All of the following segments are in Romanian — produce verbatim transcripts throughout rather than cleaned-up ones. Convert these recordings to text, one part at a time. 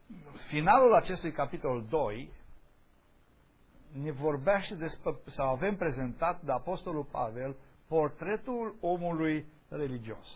finalul acestui capitol doi ne vorbește despre, sau avem prezentat de Apostolul Pavel portretul omului religios.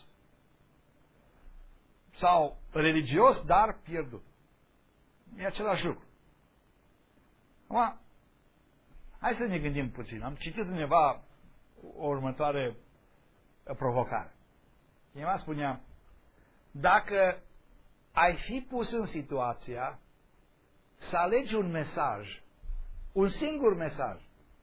Sau religios, dar pierdut. E același lucru. Acum, hai să ne gândim puțin. Am citit undeva o următoare provocare. Cineva spunea, dacă ai fi pus în situația să alegi un mesaj, un singur mesaj,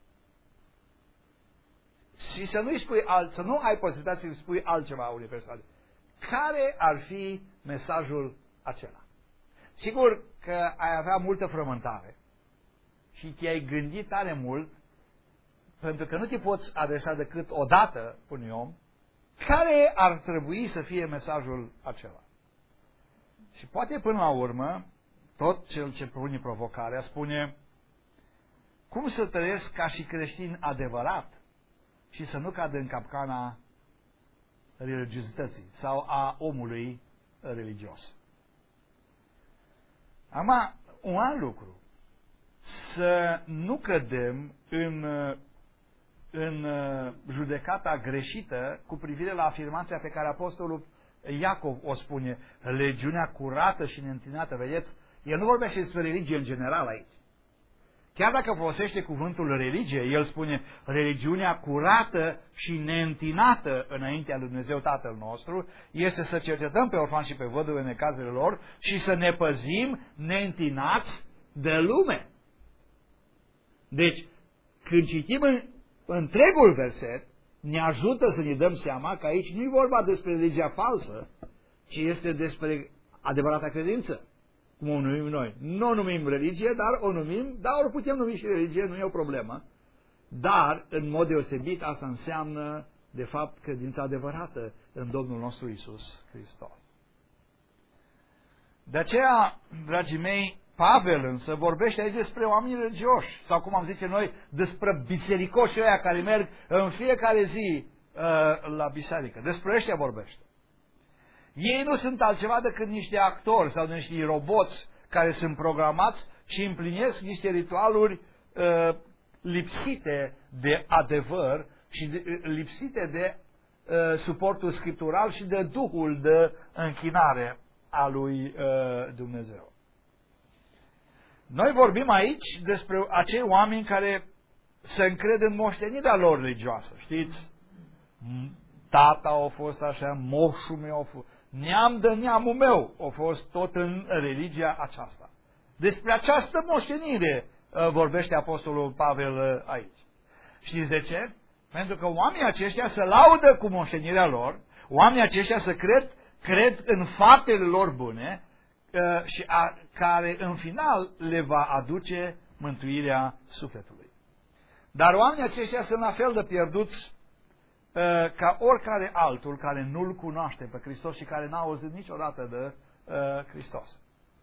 și să nu-i spui alt, să nu ai posibilitatea să-i spui altceva unei persoane, care ar fi mesajul acela? Sigur că ai avea multă frământare și te-ai gândit tare mult, pentru că nu te poți adresa decât o dată unui om, care ar trebui să fie mesajul acela. Și poate până la urmă, tot cel ce pune provocarea spune, cum să trăiesc ca și creștin adevărat și să nu cad în capcana religiozității sau a omului religios. Acum, un alt lucru, să nu cădem în, în judecata greșită cu privire la afirmația pe care Apostolul Iacov o spune, religiunea curată și neîntinată. Vedeți, el nu vorbește despre religie în general aici. Chiar dacă folosește cuvântul religie, el spune religiunea curată și neîntinată înaintea lui Dumnezeu Tatăl nostru este să cercetăm pe orfani și pe văduve în necazele lor și să ne păzim neîntinați de lume. Deci, când citim în întregul verset, ne ajută să ne dăm seama că aici nu e vorba despre religia falsă, ci este despre adevărata credință. Cum o numim noi. Nu o numim religie, dar o numim, dar o putem numi și religie, nu e o problemă. Dar, în mod deosebit, asta înseamnă, de fapt, credința adevărată în Domnul nostru Iisus Hristos. De aceea, dragii mei, Pavel însă vorbește aici despre oameni religioși, sau cum am zice noi, despre bisericoșii ăia care merg în fiecare zi uh, la biserică. Despre ăștia vorbește. Ei nu sunt altceva decât niște actori sau niște roboți care sunt programați și împlinesc niște ritualuri uh, lipsite de adevăr și de, lipsite de uh, suportul scriptural și de duhul de închinare a lui uh, Dumnezeu. Noi vorbim aici despre acei oameni care se încred în moștenirea lor religioasă. Știți? Tata a fost așa, moșul meu a fost, neam de neamul meu a fost tot în religia aceasta. Despre această moștenire uh, vorbește Apostolul Pavel uh, aici. Știți de ce? Pentru că oamenii aceștia se laudă cu moștenirea lor, oamenii aceștia se cred, cred în faptele lor bune uh, și a, care în final le va aduce mântuirea sufletului. Dar oamenii aceștia sunt la fel de pierduți ca oricare altul care nu-L cunoaște pe Hristos și care n-a auzit niciodată de uh, Hristos.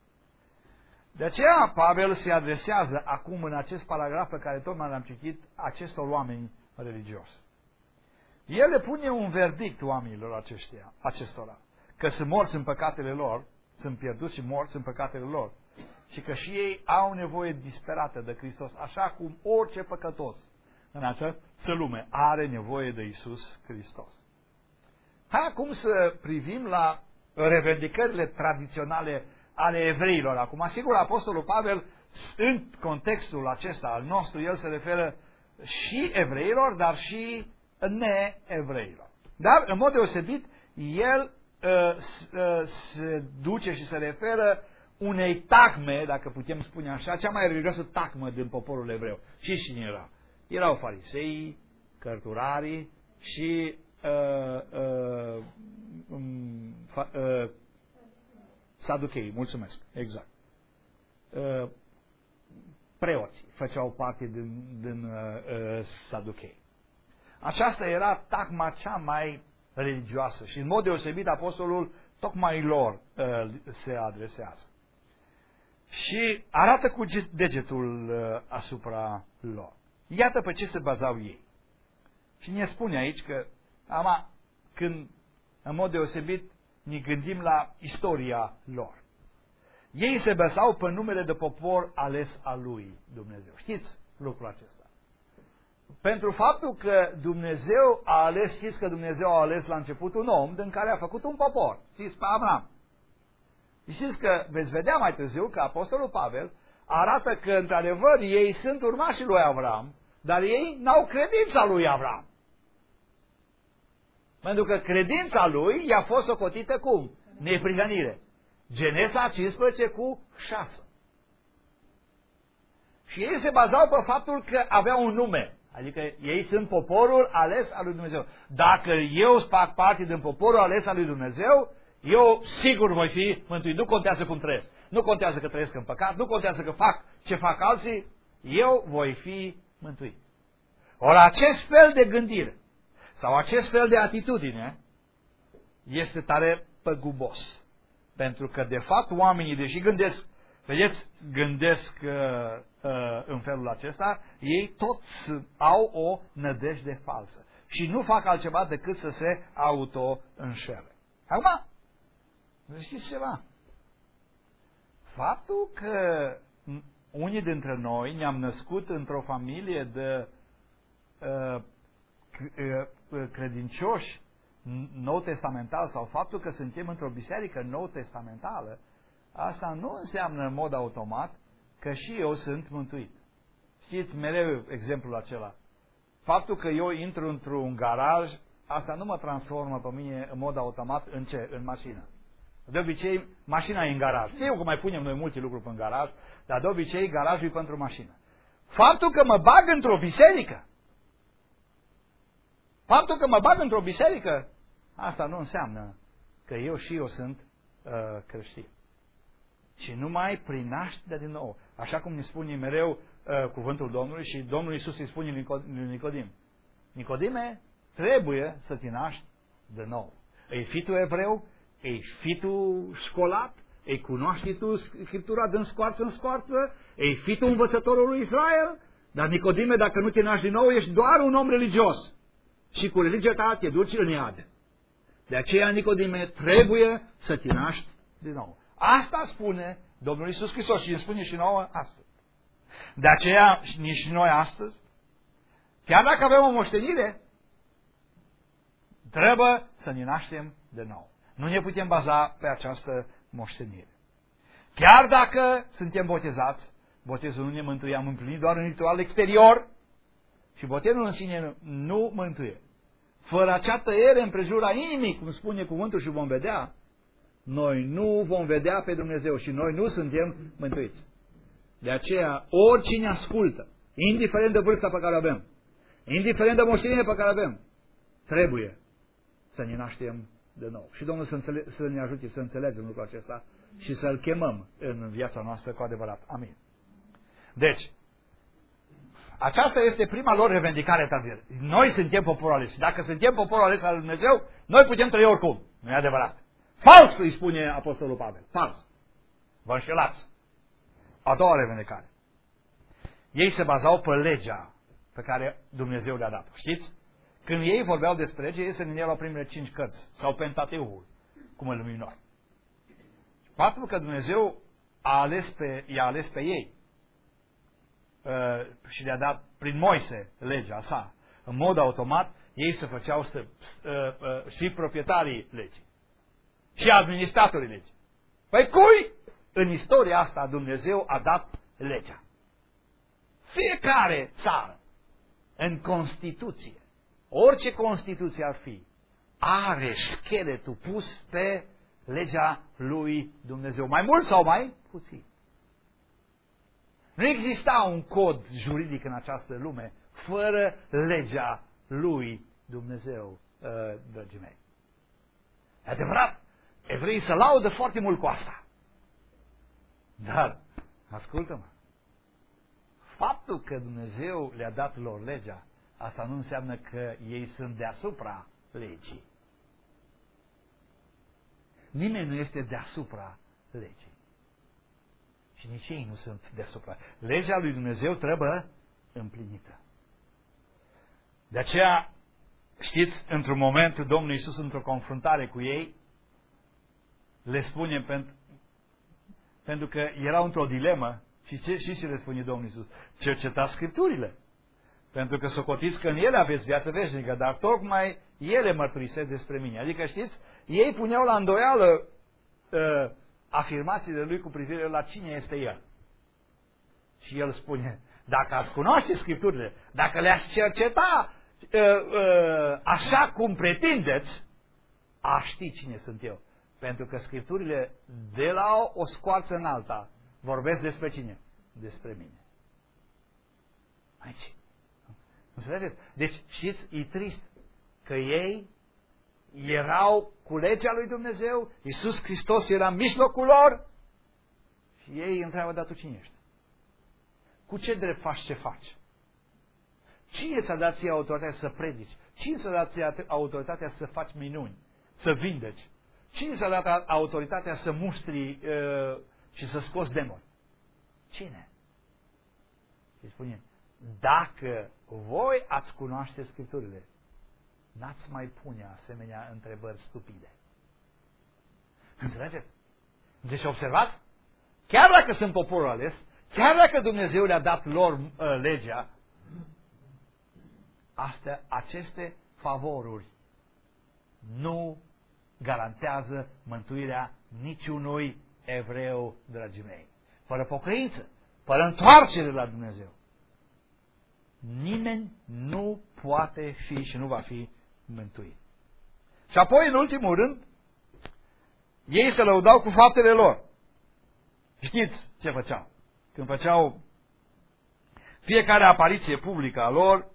De aceea Pavel se adresează acum în acest paragraf pe care tocmai l-am citit acestor oameni religioși. El le pune un verdict oamenilor aceștia, acestora, că sunt morți în păcatele lor, sunt pierduți și morți în păcatele lor și că și ei au nevoie disperată de Hristos, așa cum orice păcătos în această lume are nevoie de Iisus Hristos. Hai acum să privim la revendicările tradiționale ale evreilor. Acum, sigur, Apostolul Pavel, în contextul acesta al nostru, el se referă și evreilor, dar și neevreilor. Dar, în mod deosebit, el uh, uh, se duce și se referă unei tacme, dacă putem spune așa, cea mai religioasă tacmă din poporul evreu. Și cine era? Erau fariseii, cărturarii și uh, uh, um, fa, uh, saducheii, mulțumesc, exact. Uh, preoții făceau parte din, din uh, saduchei. Aceasta era tacma cea mai religioasă și în mod deosebit apostolul tocmai lor uh, se adresează. Și arată cu degetul uh, asupra lor. Iată pe ce se bazau ei. Și ne spune aici că, ama, când în mod deosebit ne gândim la istoria lor. Ei se băsau pe numele de popor ales al lui Dumnezeu. Știți lucrul acesta? Pentru faptul că Dumnezeu a ales, știți că Dumnezeu a ales la început un om din care a făcut un popor. Știți, pe Avram. Știți că veți vedea mai târziu că Apostolul Pavel arată că într-adevăr ei sunt urmașii lui Avram, dar ei n-au credința lui Avram. Pentru că credința lui i-a fost socotită cum? Neprihănire. Genesa cincisprezece cu șase. Și ei se bazau pe faptul că aveau un nume. Adică ei sunt poporul ales al lui Dumnezeu. Dacă eu fac parte din poporul ales al lui Dumnezeu, eu sigur voi fi mântuit. Nu contează cum trăiesc. Nu contează că trăiesc în păcat. Nu contează că fac ce fac alții. Eu voi fi mântuit. Ori acest fel de gândire sau acest fel de atitudine este tare păgubos. Pentru că de fapt oamenii, deși gândesc, vedeți, gândesc uh, uh, în felul acesta, ei toți au o nădejde falsă. Și nu fac altceva decât să se auto-înșele. Acum, știți ceva? Faptul că unii dintre noi ne-am născut într-o familie de uh, credincioși nou testamental sau faptul că suntem într-o biserică nou testamentală, asta nu înseamnă în mod automat că și eu sunt mântuit. Știți mereu exemplul acela. Faptul că eu intru într-un garaj, asta nu mă transformă pe mine în mod automat în ce? În mașină. De obicei, mașina e în garaj. Știu că mai punem noi multe lucruri în garaj, dar de obicei garajul e pentru mașină. Faptul că mă bag într-o biserică, faptul că mă bag într-o biserică, asta nu înseamnă că eu și eu sunt uh, creștin. Și numai prin nașterea din nou. Așa cum ne spune mereu uh, cuvântul Domnului și Domnul Iisus îi spune lui Nicodim. Nicodime, trebuie să te naști de nou. Ei fi tu evreu, ei fi tu școlat, ei cunoști tu Scriptura din scoarță în scoarță, ei fi tu învățătorul lui Israel, dar Nicodime, dacă nu te naști din nou, ești doar un om religios. Și cu religia ta te duci în iad. De aceea, Nicodime, trebuie să te naști din nou. Asta spune Domnul Iisus Hristos și îmi spune și nouă astăzi. De aceea, nici noi astăzi, chiar dacă avem o moștenire, trebuie să ne naștem de nou. Nu ne putem baza pe această moștenire. Chiar dacă suntem botezați, botezul nu ne mântuie, am împlinit doar un ritual exterior și botezul în sine nu mântuie. Fără acea tăiere împrejura inimii, cum spune cuvântul și vom vedea, noi nu vom vedea pe Dumnezeu și noi nu suntem mântuiți. De aceea, oricine ascultă, indiferent de vârsta pe care o avem, indiferent de moștenirea pe care o avem, trebuie să ne naștem de nou. Și Domnul să, înțele- să ne ajute să înțelegem lucrul acesta și să-L chemăm în viața noastră cu adevărat. Amin. Deci, aceasta este prima lor revendicare tardivă. Noi suntem poporul ales. Dacă suntem poporul ales al lui Dumnezeu, noi putem trăi oricum. Nu e adevărat. Fals, îi spune Apostolul Pavel. Fals. Vă înșelați. A doua revendicare. Ei se bazau pe legea pe care Dumnezeu le-a dat. Știți? Când ei vorbeau despre lege, ei se gândeau la primele cinci cărți. Sau Pentateuhul, cum îl numim noi. Faptul că Dumnezeu a ales pe, i-a ales pe ei uh, și le-a dat prin Moise legea sa, în mod automat, ei se făceau stă, uh, uh, și proprietarii legii. Și administratorii legii. Păi cui în istoria asta Dumnezeu a dat legea? Fiecare țară, în Constituție, orice Constituție ar fi, are scheletul pus pe legea lui Dumnezeu. Mai mult sau mai puțin. Nu exista un cod juridic în această lume fără legea lui Dumnezeu, dragii mei. E adevărat, evreii se laudă foarte mult cu asta. Dar, ascultă-mă, faptul că Dumnezeu le-a dat lor legea, asta nu înseamnă că ei sunt deasupra legii. Nimeni nu este deasupra legii. Și nici ei nu sunt deasupra. Legea lui Dumnezeu trebuie împlinită. De aceea, știți, într-un moment, Domnul Iisus, într-o confruntare cu ei, le spune pentru... Pentru că erau într-o dilemă și ce, și ce le spune Domnul Iisus? Cercetați Scripturile. Pentru că socotiți că în ele aveți viață veșnică, dar tocmai ele mărturisesc despre mine. Adică știți, ei puneau la îndoială uh, afirmațiile lui cu privire la cine este el. Și el spune, dacă ați cunoaște Scripturile, dacă le-ați cerceta uh, uh, așa cum pretindeți, aș ști cine sunt eu. Pentru că Scripturile de la o scoarță în alta vorbesc despre cine? Despre mine. Aici. Înțelegeți? Deci, știți, e trist că ei erau cu legea lui Dumnezeu, Iisus Hristos era în mijlocul lor și ei întreabă, dar tu cine ești? Cu ce drept faci ce faci? Cine ți-a dat ție autoritatea să predici? Cine ți-a dat ție autoritatea să faci minuni? Să vindeci? Cine ți-a dat autoritatea să mustri uh, și să scoți demoni? Cine? Și spune, dacă voi ați cunoaște Scripturile, n-ați mai pune asemenea întrebări stupide. Înțelegeți? Deci observați? Chiar dacă sunt poporul ales, chiar dacă Dumnezeu le-a dat lor uh, legea, astea, aceste favoruri nu garantează mântuirea niciunui evreu, dragii mei. Fără pocăință, fără întoarcere la Dumnezeu, nimeni nu poate fi și nu va fi mântuit. Și apoi, în ultimul rând, ei se lăudau cu faptele lor. Știți ce făceau? Când făceau fiecare apariție publică a lor,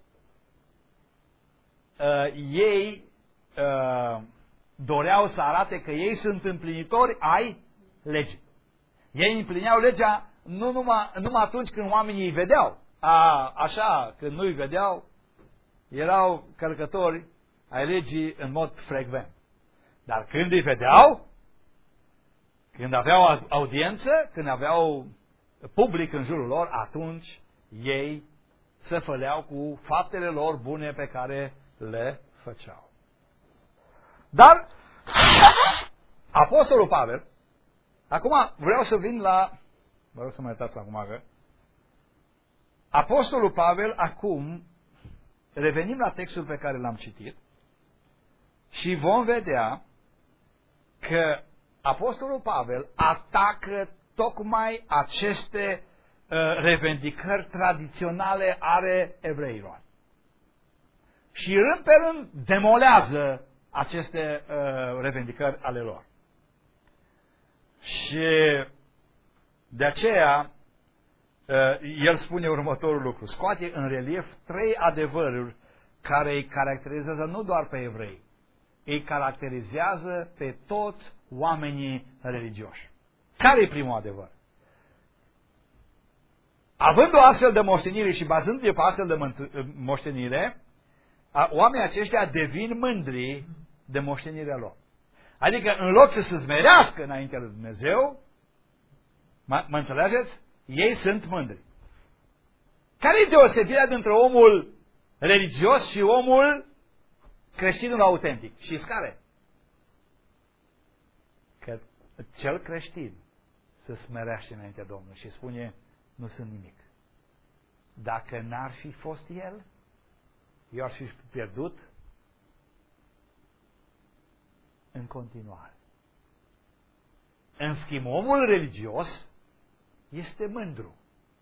uh, ei uh, doreau să arate că ei sunt împlinitori ai legii. Ei împlineau legea nu numai, numai atunci când oamenii îi vedeau. A, așa, când nu îi vedeau, erau călcători ai legii în mod frecvent. Dar când îi vedeau, când aveau audiență, când aveau public în jurul lor, atunci ei se făleau cu faptele lor bune pe care le făceau. Dar Apostolul Pavel, acum vreau să vin la, vă rog să mă iertați acum că Apostolul Pavel, acum revenim la textul pe care l-am citit și vom vedea că Apostolul Pavel atacă tocmai aceste uh, revendicări tradiționale ale evreilor. Și rând pe rând demolează aceste uh, revendicări ale lor. Și de aceea uh, el spune următorul lucru. Scoate în relief trei adevăruri care îi caracterizează nu doar pe evrei, îi caracterizează pe toți oamenii religioși. Care e primul adevăr? Având o astfel de moștenire și bazându-se pe astfel de moștenire, oamenii aceștia devin mândri de moștenirea lor. Adică în loc să se smerească înaintea lui Dumnezeu, mă, mă înțelegeți? Ei sunt mândri. Care e deosebirea dintre omul religios și omul creștinul autentic? Știți care? Că cel creștin se smerește înaintea Domnului și spune, nu sunt nimic. Dacă n-ar fi fost el, eu aș fi pierdut în continuare. În schimb, omul religios este mândru.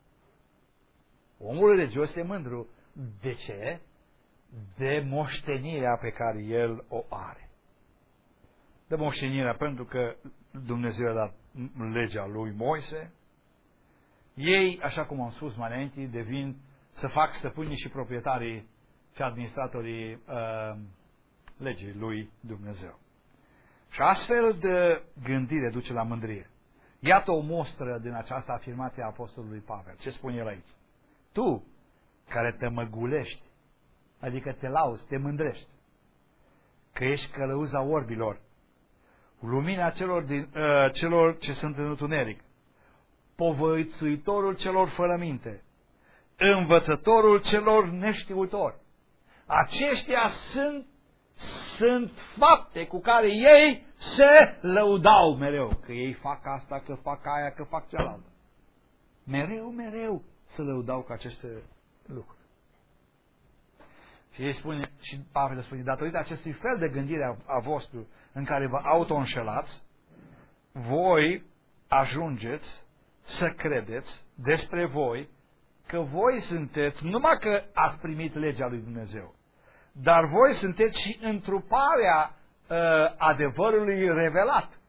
Omul religios este mândru. De ce? De moștenirea pe care el o are. De moștenirea pentru că Dumnezeu a dat legea lui Moise. Ei, așa cum am spus mai înainte, devin să fac stăpânii și proprietarii și administratorii uh, legii lui Dumnezeu. Și astfel de gândire duce la mândrie. Iată o mostră din această afirmație a Apostolului Pavel. Ce spune el aici? Tu, care te măgulești, adică te lauzi, te mândrești, că ești călăuza orbilor, lumina celor, din, uh, celor ce sunt în întuneric, povățuitorul celor fără minte, învățătorul celor neștiutori. Aceștia sunt, sunt fapte cu care ei se lăudau mereu că ei fac asta, că fac aia, că fac cealaltă. Mereu, mereu se lăudau cu aceste lucruri. Și ei spune, și Pavel spune, datorită acestui fel de gândire a, a vostru în care vă auto-înșelați, voi ajungeți să credeți despre voi că voi sunteți, numai că ați primit legea lui Dumnezeu, dar voi sunteți și întruparea uh, adevărului revelat.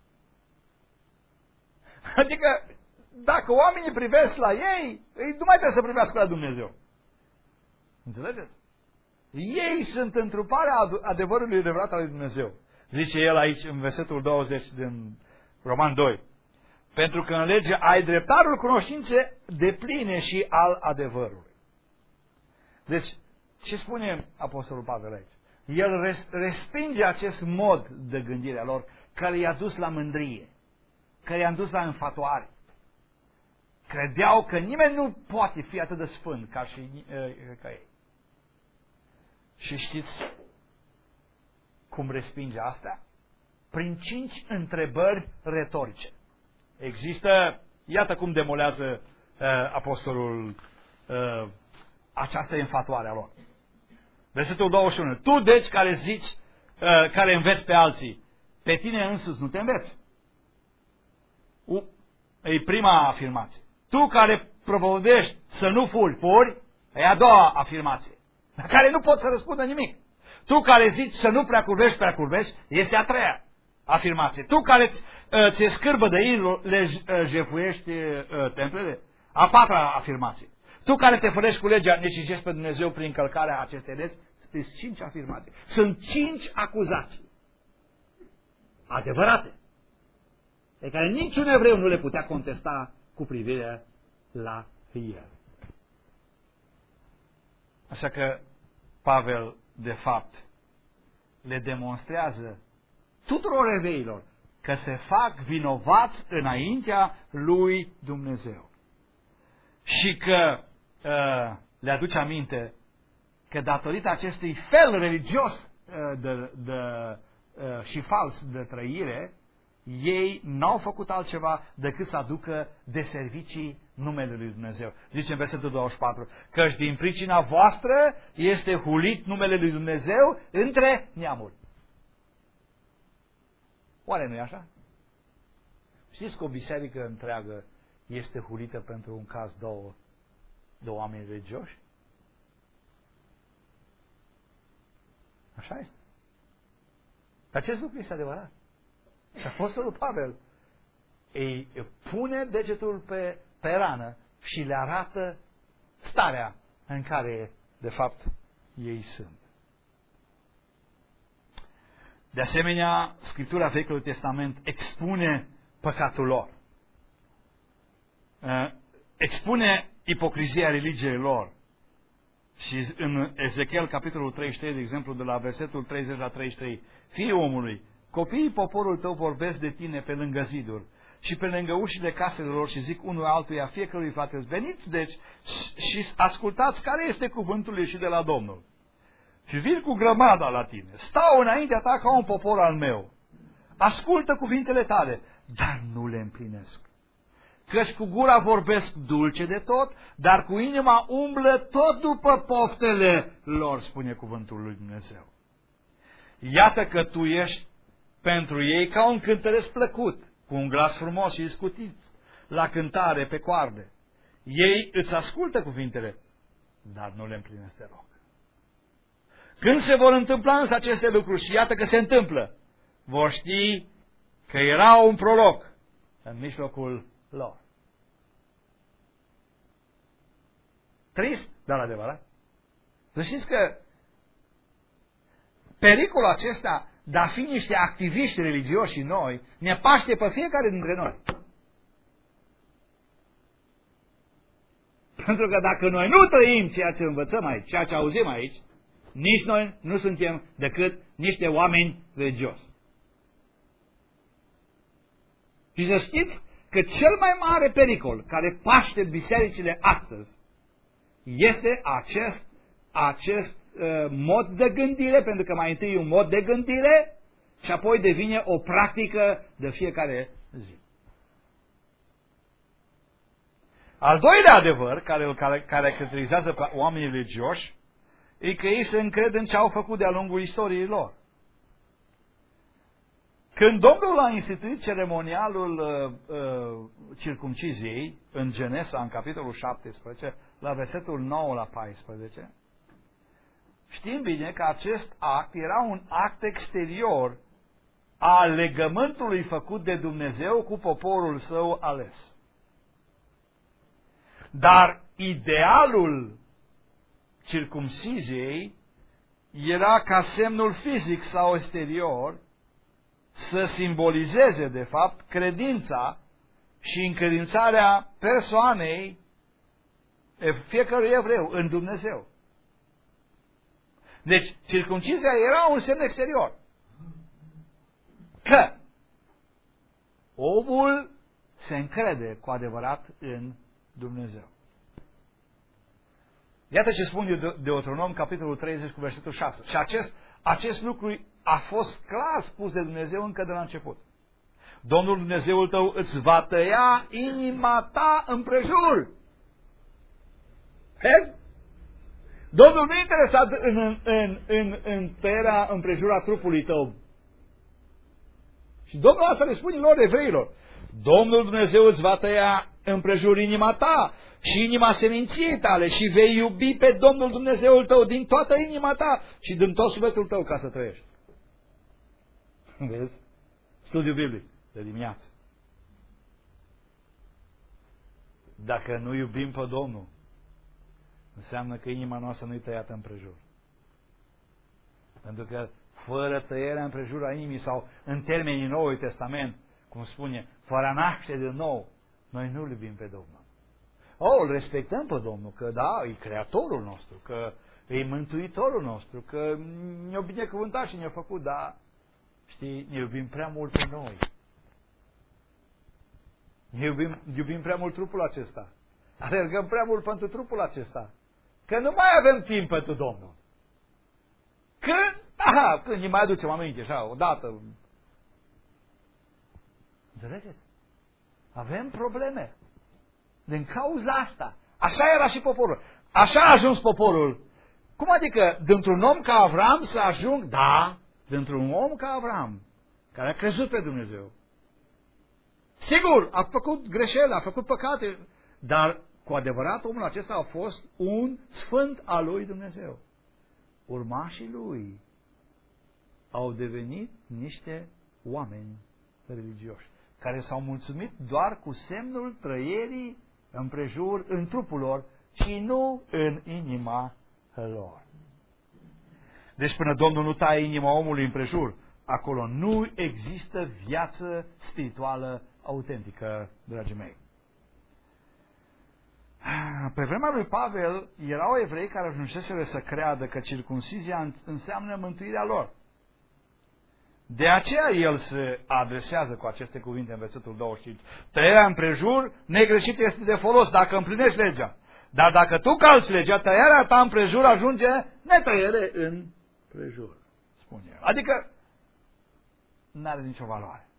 Adică, dacă oamenii privesc la ei, ei nu mai trebuie să privească la Dumnezeu. Înțelegeți? Ei sunt întruparea adevărului revelat al lui Dumnezeu. Zice el aici în versetul douăzeci din Roman doi. Pentru că în lege ai dreptarul cunoștințe depline și al adevărului. Deci, ce spune Apostolul Pavel aici? El respinge acest mod de gândire a lor care i-a dus la mândrie, care i-a dus la înfatoare. Credeau că nimeni nu poate fi atât de sfânt ca, și, ca ei. Și știți cum respinge asta? Prin cinci întrebări retorice. Există, iată cum demolează uh, apostolul uh, această înfatoare a lor. Versetul douăzeci și unu. Tu, deci, care zici, uh, care înveți pe alții, pe tine însuți nu te înveți. U, e prima afirmație. Tu care propovădești să nu furi, furi, e a doua afirmație, la care nu poți să răspundă nimic. Tu care zici să nu prea curvești, prea curvești, este a treia afirmație. Tu care ți-e scârbă de idol, le jefuiești uh, templele, a patra afirmație. Tu care te fărești cu legea, necizezi pe Dumnezeu prin călcarea acestei legi, sunt cinci afirmații. Sunt cinci acuzații adevărate, pe care niciun evreu nu le putea contesta cu privire la el. Așa că Pavel, de fapt, le demonstrează tuturor evreilor că se fac vinovați înaintea lui Dumnezeu. Și că uh, le aduce aminte că datorită acestui fel religios uh, de, de, uh, și fals de trăire, ei n-au făcut altceva decât să aducă de servicii numele lui Dumnezeu. Zice în versetul douăzeci și patru, căci din pricina voastră este hulit numele lui Dumnezeu între neamuri. Oare nu e așa? Știți că o biserică întreagă este hulită pentru un caz două, de oameni religioși? Așa este. Acest lucru este adevărat. Și Apostolul Pavel îi pune degetul pe, pe rană și le arată starea în care, de fapt, ei sunt. De asemenea, Scriptura Vechiului Testament expune păcatul lor. Expune ipocrizia religiei lor. Și în Ezechiel, capitolul treizeci și trei, de exemplu, de la versetul treizeci la treizeci și trei, Fiul omului, copiii poporul tău vorbesc de tine pe lângă ziduri și pe lângă ușile caselor lor și zic unul altuia, fiecărui frate, veniți deci și ascultați care este cuvântul ieșit de la Domnul. Și vin cu grămada la tine, stau înaintea ta ca un popor al meu, ascultă cuvintele tale, dar nu le împlinesc. Căci cu gura vorbesc dulce de tot, dar cu inima umblă tot după poftele lor, spune cuvântul lui Dumnezeu. Iată că tu ești pentru ei ca un cântăresc plăcut, cu un glas frumos și iscutit, la cântare pe coarde. Ei îți ascultă cuvintele, dar nu le împlinesc deloc. Când se vor întâmpla însă aceste lucruri, și iată că se întâmplă, vor ști că era un proroc în mijlocul lor. Trist, dar adevărat. Să știți că pericolul acesta de a fi niște activiști religioși noi ne paște pe fiecare dintre noi. Pentru că dacă noi nu trăim ceea ce învățăm aici, ceea ce auzim aici, nici noi nu suntem decât niște oameni religioși. Și să știți că cel mai mare pericol care paște bisericile astăzi este acest, acest uh, mod de gândire, pentru că mai întâi e un mod de gândire și apoi devine o practică de fiecare zi. Al doilea adevăr care îl caracterizează pe oamenii religioși e că ei se încred în ce au făcut de-a lungul istoriei lor. Când Domnul a instituit ceremonialul uh, uh, circumciziei în Genesa, în capitolul șaptesprezece, la versetul nouă la paisprezece, știm bine că acest act era un act exterior al legământului făcut de Dumnezeu cu poporul său ales. Dar idealul circumciziei era ca semnul fizic sau exterior să simbolizeze, de fapt, credința și încredințarea persoanei fiecărui evreu în Dumnezeu. Deci, circumcizia era un semn exterior. Că omul se încrede cu adevărat în Dumnezeu. Iată ce spune Deuteronom, capitolul treizeci, cu versetul șase. Și acest, acest lucru a fost clar spus de Dumnezeu încă de la început. Domnul Dumnezeul tău îți va tăia inima ta împrejur. Vezi? Domnul nu e interesat în, în, în, în, în tăierea împrejura trupului tău. Și Domnul asta le spune lor, evreilor. Domnul Dumnezeu îți va tăia împrejur inima ta și inima seminției tale și vei iubi pe Domnul Dumnezeul tău din toată inima ta și din tot sufletul tău ca să trăiești. Vezi? Studiu biblic de dimineață. Dacă nu iubim pe Domnul, înseamnă că inima noastră nu-i tăiată împrejur. Pentru că fără tăierea împrejur a inimii sau în termenii Noului Testament, cum spune, fără a naște de nou, noi nu iubim pe Domnul. Oh, îl respectăm pe Domnul, că da, e Creatorul nostru, că e Mântuitorul nostru, că ne-a binecuvântat și ne-a făcut, dar, știi, ne iubim prea mult pe noi. Ne iubim, iubim prea mult trupul acesta. Alergăm prea mult pentru trupul acesta. Că nu mai avem timp pentru Domnul. Când, aha, când ne mai aducem aminte, așa, odată. Înțelegeți? Avem probleme. Din cauza asta. Așa era și poporul. Așa a ajuns poporul. Cum adică, dintr-un om ca Avram să ajung? Da, dintr-un om ca Avram, care a crezut pe Dumnezeu. Sigur, a făcut greșeli, a făcut păcate, dar cu adevărat omul acesta a fost un sfânt al lui Dumnezeu. Urmașii lui au devenit niște oameni religioși, care s-au mulțumit doar cu semnul trăierii împrejur în trupul lor și nu în inima lor. Deci până Domnul nu taie inima omului împrejur, acolo nu există viață spirituală autentică, dragii mei. Pe vremea lui Pavel erau evrei care ajunseseră să creadă că circumcizia înseamnă mântuirea lor. De aceea el se adresează cu aceste cuvinte în versetul douăzeci și cinci. Tăierea împrejur negreșit este de folos dacă împlinești legea. Dar dacă tu calci legea, tăierea ta împrejur ajunge netăiere împrejur, spune el. Adică n-are nicio valoare.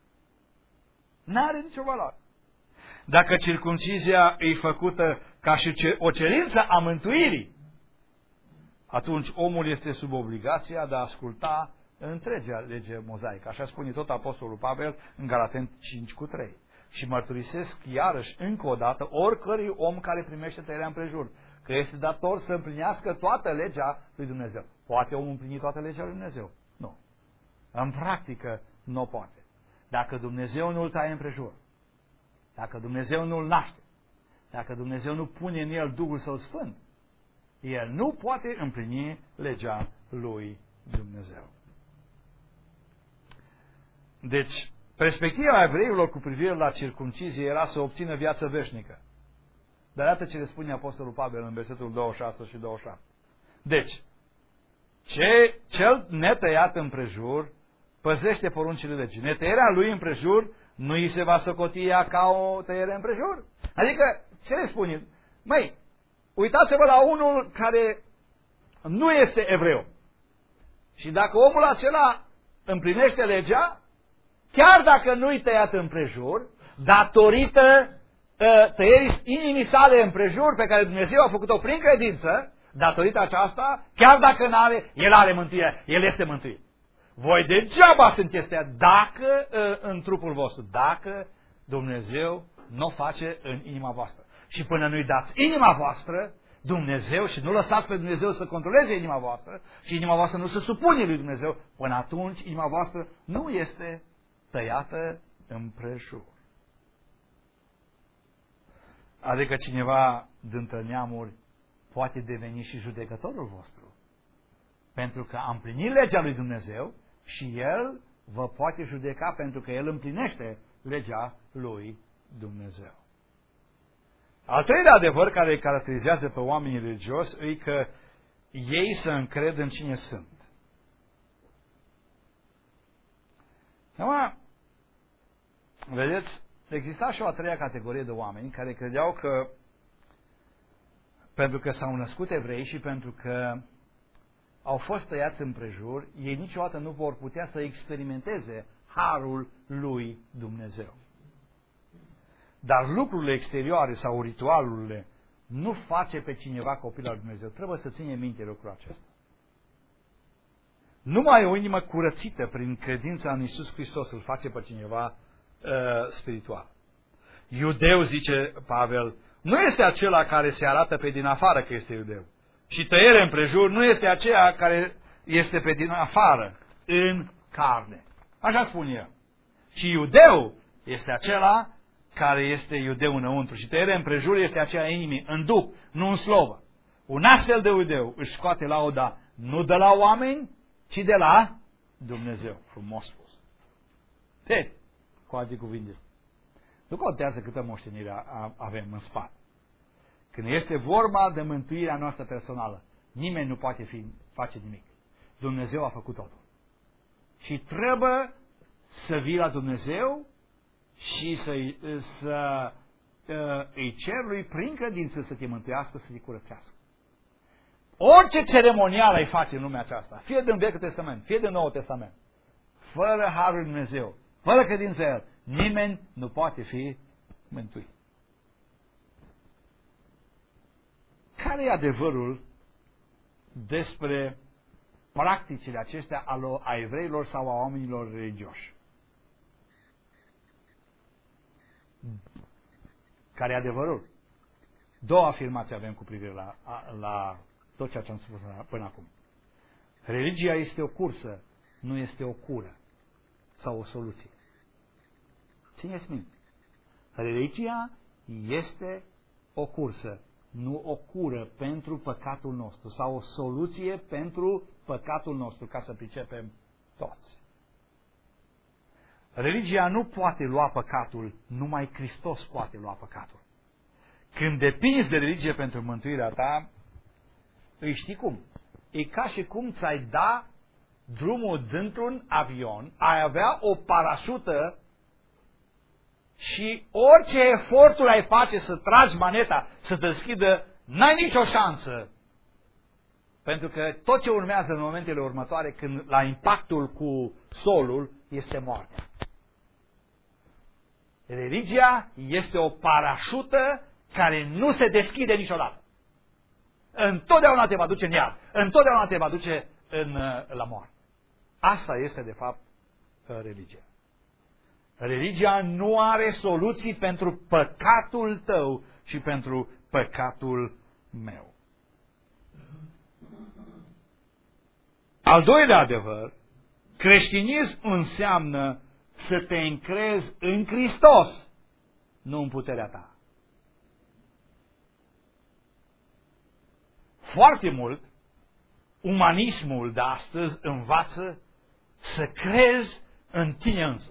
N-are nicio valoare. Dacă circumcizia e făcută ca și o cerință a mântuirii, atunci omul este sub obligația de a asculta întregea lege mozaică. Așa spune tot Apostolul Pavel în Galateni cinci cu trei. Și mărturisesc iarăși încă o dată oricărui om care primește tăierea împrejur, că este dator să împlinească toată legea lui Dumnezeu. Poate omul împlini toată legea lui Dumnezeu? Nu. În practică nu poate. Dacă Dumnezeu nu îl taie împrejur, dacă Dumnezeu nu îl naște, dacă Dumnezeu nu pune în el Duhul Său Sfânt, el nu poate împlini legea lui Dumnezeu. Deci, perspectiva evreilor cu privire la circumcizie era să obțină viață veșnică. Dar iată ce le spune Apostolul Pavel în versetul douăzeci și șase și douăzeci și șapte. Deci, ce, cel netăiat împrejur păzește poruncile legii. Netăierea lui împrejur nu îi se va socoti ea ca o tăiere împrejur. Adică, ce le spune? Măi, uitați-vă la unul care nu este evreu. Și dacă omul acela împlinește legea, chiar dacă nu-i tăiat împrejur, datorită uh, tăierii inimii sale împrejur pe care Dumnezeu a făcut-o prin credință, datorită aceasta, chiar dacă n-are, el are mântuire, el este mântuit. Voi degeaba sunteți dacă uh, în trupul vostru, dacă Dumnezeu nu o face în inima voastră. Și până nu-i dați inima voastră, Dumnezeu, și nu lăsați pe Dumnezeu să controleze inima voastră, și inima voastră nu se supune lui Dumnezeu, până atunci inima voastră nu este tăiată împrejur. Adică cineva dintre neamuri poate deveni și judecătorul vostru. Pentru că a împlinit legea lui Dumnezeu și El vă poate judeca pentru că El împlinește legea lui Dumnezeu. Al treilea adevăr care îi caracterizează pe oamenii religioși e că ei se încred în cine sunt. Acum, vedeți, exista și o a treia categorie de oameni care credeau că pentru că s-au născut evrei și pentru că au fost tăiați împrejur, ei niciodată nu vor putea să experimenteze harul lui Dumnezeu. Dar lucrurile exterioare sau ritualurile nu face pe cineva copil al lui Dumnezeu. Trebuie să ține minte lucrul acesta. Numai o inimă curățită prin credința în Iisus Hristos îl face pe cineva uh, spiritual. Iudeu, zice Pavel, nu este acela care se arată pe din afară că este iudeu. Și tăiere împrejur nu este aceea care este pe din afară, în carne. Așa spun eu. Și iudeu este acela care este iudeu înăuntru. Și tăiere împrejur este aceea inimii, în duh, nu în slovă. Un astfel de iudeu își scoate lauda nu de la oameni, ci de la Dumnezeu. Frumos spus. Deci, cu alte cuvinte, nu contează câtă moștenire avem în spate. Când este vorba de mântuirea noastră personală, nimeni nu poate fi, face nimic. Dumnezeu a făcut totul. Și trebuie să vii la Dumnezeu și să, să îi cer lui prin credință să te mântuiască, să te curățească. Orice ceremonial ai face în lumea aceasta, fie din Vechiul Testament, fie din Noul Testament, fără harul lui Dumnezeu, fără credință El, nimeni nu poate fi mântuit. Care e adevărul despre practicile acestea a evreilor sau a oamenilor religioși? Care e adevărul? Două afirmații avem cu privire la, la tot ceea ce am spus până acum. Religia este o cursă, nu este o cură sau o soluție. Țineți minte. Religia este o cursă, nu o cură pentru păcatul nostru sau o soluție pentru păcatul nostru, ca să pricepem toți. Religia nu poate lua păcatul, numai Hristos poate lua păcatul. Când depinzi de religie pentru mântuirea ta, îi știi cum? E ca și cum ți-ai da drumul dintr-un avion, ai avea o parașută și orice efortul ai face să tragi maneta, să te deschidă, n-ai nicio șansă. Pentru că tot ce urmează în momentele următoare, când la impactul cu solul, este moartea. Religia este o parașută care nu se deschide niciodată. Întotdeauna te va duce în iad. Întotdeauna te va duce în, la moarte. Asta este, de fapt, religia. Religia nu are soluții pentru păcatul tău și pentru păcatul meu. Al doilea adevăr, creștinism înseamnă să te încrezi în Hristos, nu în puterea ta. Foarte mult, umanismul de astăzi învață să crezi în tine însuți.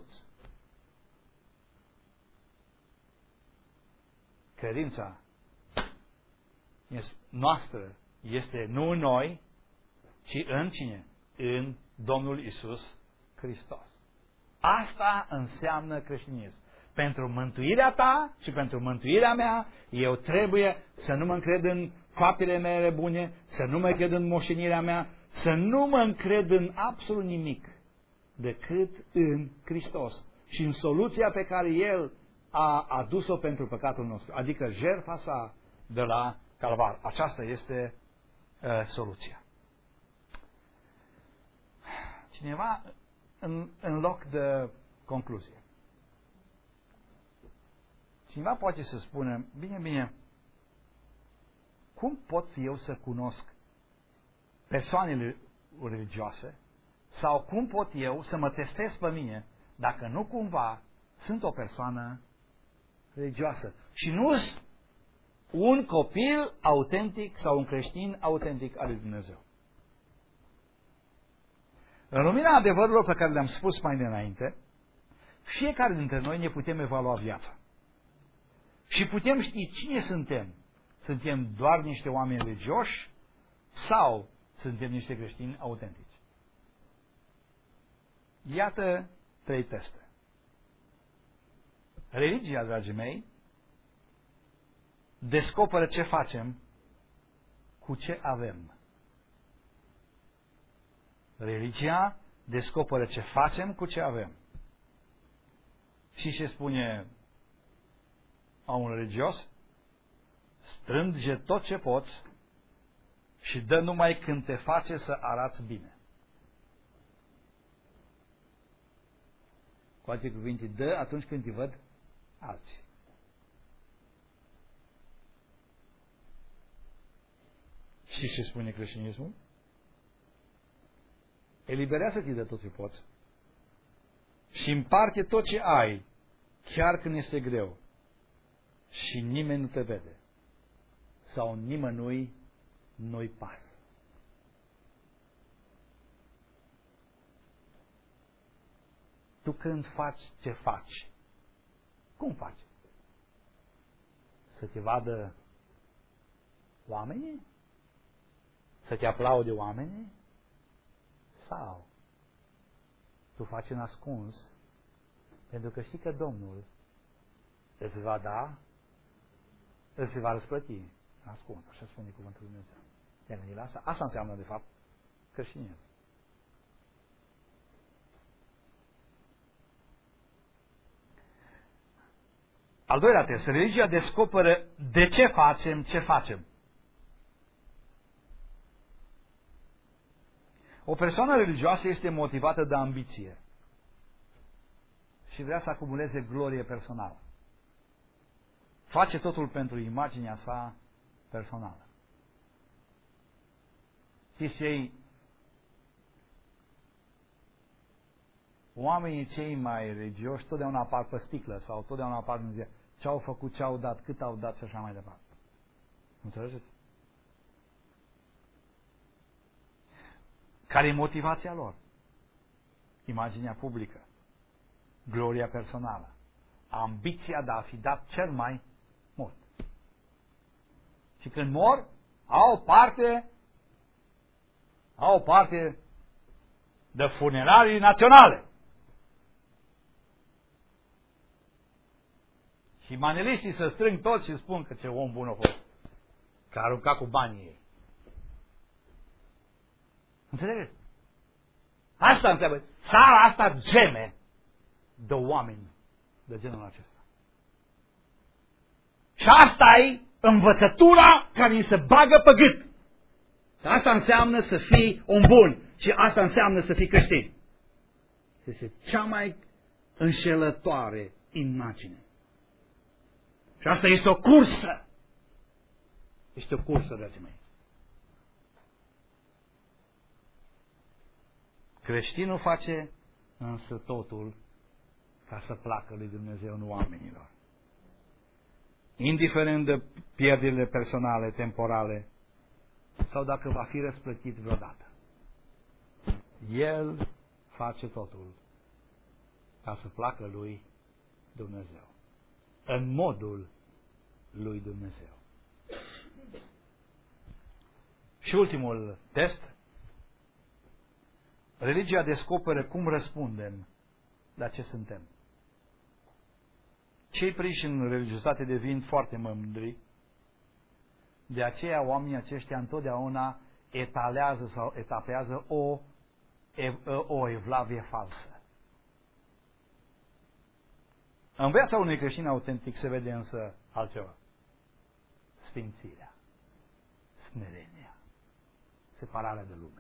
Credința noastră este nu în noi, ci în cine? În Domnul Iisus Hristos. Asta înseamnă creștinism. Pentru mântuirea ta și pentru mântuirea mea, eu trebuie să nu mă încred în faptele mele bune, să nu mă încred în moștenirea mea, să nu mă încred în absolut nimic, decât în Hristos și în soluția pe care El a adus-o pentru păcatul nostru, adică jertfa sa de la Calvar. Aceasta este uh, soluția. Cineva, în, în loc de concluzie, cineva poate să spună, bine, bine, cum pot eu să cunosc persoanele religioase sau cum pot eu să mă testez pe mine dacă nu cumva sunt o persoană religioasă și nu sunt un copil autentic sau un creștin autentic al lui Dumnezeu. În lumina adevărurilor pe care le-am spus mai înainte, fiecare dintre noi ne putem evalua viața. Și putem ști cine suntem. Suntem doar niște oameni religioși sau suntem niște creștini autentici. Iată trei teste. Religia, dragii mei, descoperă ce facem cu ce avem. Religia descoperă ce facem cu ce avem. Și ce spune omul religios? Strânge tot ce poți și dă numai când te face să arăți bine. Cu alte cuvinte, dă atunci când te văd alții. Și ce spune creștinismul? Eliberează-te de tot ce poți și împarte tot ce ai, chiar când este greu și nimeni nu te vede sau nimănui nu-i pasă. Tu când faci ce faci, cum faci? Să te vadă oamenii? Să te aplaude oamenii? Sau tu faci în ascuns pentru că știi că Domnul îți va da, îți va răsplăti în ascuns, așa spune cuvântul lui Dumnezeu. Te-ai gândit la asta? Asta înseamnă de fapt creștinism. Al doilea test, religia descoperă de ce facem ce facem. O persoană religioasă este motivată de ambiție și vrea să acumuleze glorie personală. Face totul pentru imaginea sa personală. Știți ei, oamenii cei mai religioși totdeauna apar pe sticlă sau totdeauna apar în ziua ce au făcut, ce au dat, cât au dat și așa mai departe. Înțelegeți? Care e motivația lor? Imaginea publică, gloria personală, ambiția de a fi dat cel mai mult. Și când mor, au parte, au parte de funerarii naționale. Și maneliștii se strâng toți și spun că ce om bun a fost, că a aruncat cu banii ei. Înțelegeți? Asta înseamnă. Țara asta geme de oameni de genul acesta. Și asta e învățătura care îi se bagă pe gât. Asta înseamnă să fii om bun. Și asta înseamnă să fii creștin. Este cea mai înșelătoare imagine. Și asta este o cursă. Este o cursă, dragii mei. Creștinul face însă totul ca să placă lui Dumnezeu, nu oamenilor. Indiferent de pierderile personale, temporale, sau dacă va fi răsplătit vreodată. El face totul ca să placă lui Dumnezeu. În modul lui Dumnezeu. Și ultimul test. Religia descoperă cum răspundem la ce suntem. Cei prinși în religiozitate devin foarte mândri. De aceea oamenii aceștia întotdeauna etalează sau etapează o o evlavie falsă. În viața unui creștin autentic se vede însă altceva. Sfințirea, smerenia, separarea de lume.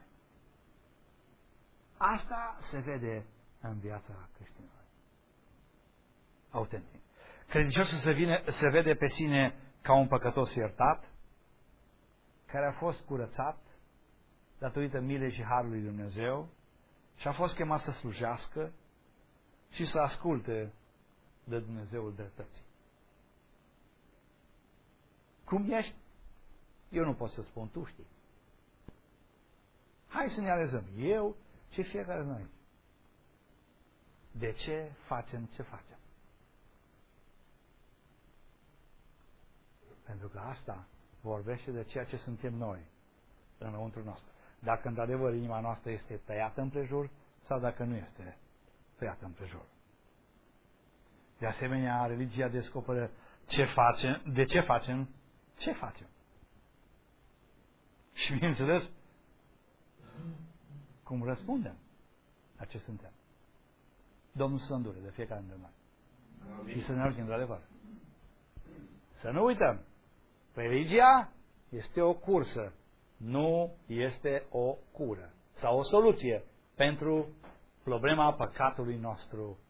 Asta se vede în viața creștinului autentic. Credinciosul se, vine, se vede pe sine ca un păcătos iertat, care a fost curățat datorită milei și harului lui Dumnezeu și a fost chemat să slujească și să asculte de Dumnezeul dreptății. Cum ești? Eu nu pot să spun, tu știi. Hai să ne analizăm, eu și fiecare dintre noi. De ce facem ce facem? Pentru că asta vorbește de ceea ce suntem noi înăuntru nostru. Dacă într-adevăr inima noastră este tăiată împrejur sau dacă nu este tăiată împrejur. De asemenea, religia descoperă ce facem, de ce facem, ce facem. Și bineînțeles, cum răspundem la ce suntem. Domnul să îndure de fiecare dintre noi. Și să ne ajungem într-adevăr. Să nu uităm, religia este o cursă, nu este o cură sau o soluție pentru problema păcatului nostru